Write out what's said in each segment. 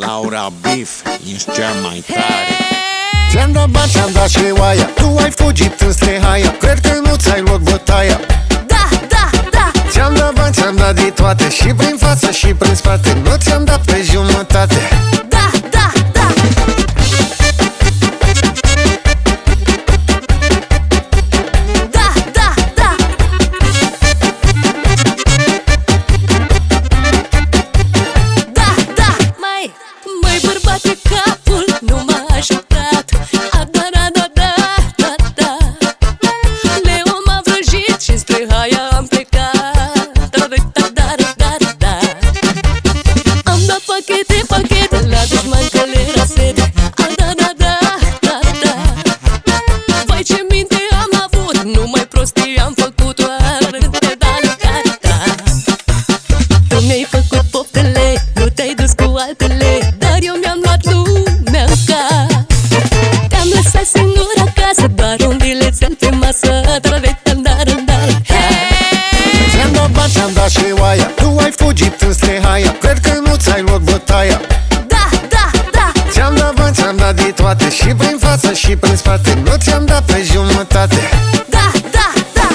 Laura Beef, ești cea mai tare. Ți-am dat bani, ți-am dat și oaia, tu ai fugit înspre haia, cred că nu ți-ai luat bătaia. Da, da, da. Ți-am dat bani, ți-am dat de toate, și prin față și prin spate, nu ți-am dat pe jumătate. Da, da, da. Da, da, da. Da, da. Mai bărbate capul, nu m-a ajutat. A, da, da, da, da, da, da. Leo m-a vrăjit și spre haia am plecat. Da, da, da, da, da, da. Am dat pachete, pachete la dușman că le era sete. A, da, da, da, da, da. Vai ce minte am avut, numai prostii am făcut. Tu mi-ai făcut poftele, nu te-ai dus cu altele, dar eu mi-am luat lumea în cap. Te-am lăsat singur acasă, doar un bilețel pe masă. Ți-am dat bani, ți-am dat și oaia, tu ai fugit înspre haia, cred că nu ți-ai luat bătaia. Da, da, da. Ți-am dat bani, ți-am dat de toate, și prin față și prin spate, nu ți-am dat pe jumătate. Da, da, da.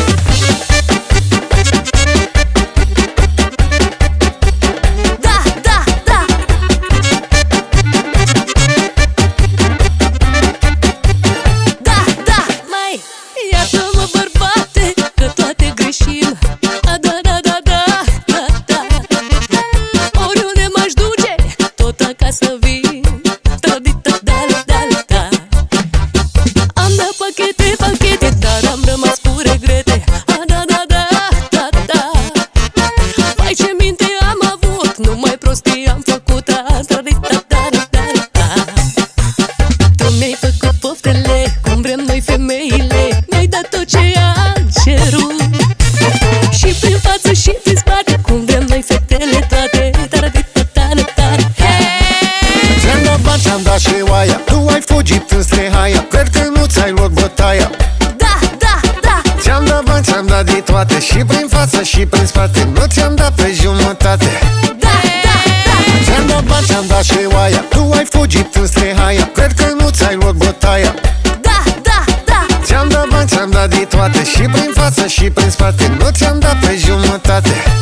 Da, da, da. Da, da. Iartă-mă, bărbate, că toate greșim. A, da, da, da, da, da, da. Oriunde m-aș duce, tot acasă vin. Da, da, da, da, da. Am dat pachete, pachete, dar am rămas cu regrete. A, da, da, da, da, da. Vai ce minte am avut, numai prostii am făcut. A, da, da, da, da, da. Tu mi-ai făcut poftele, cum vrem noi femeile. Mi-ai dat tot ce am cerut, și prin față și prin spate, cum vrem noi fetele toate. Ți-am dat bani, ți-am dat și oaia, tu ai fugit înspre haia, cred că nu ți-ai luat bătaia. Da, da, da. Ți-am dat bani, ți-am dat de toate, și prin față și prin spate, nu ți-am dat pe jumătate. Da, da, da. Ți-am dat bani, ți-am dat și oaia, tu ai fugit înspre haia, cred că nu ți-ai luat bătaia. Da, da, da. Ți-am dat bani, ți-am dat de toate, și prin față și prin spate, nu ți-am dat pe jumătate.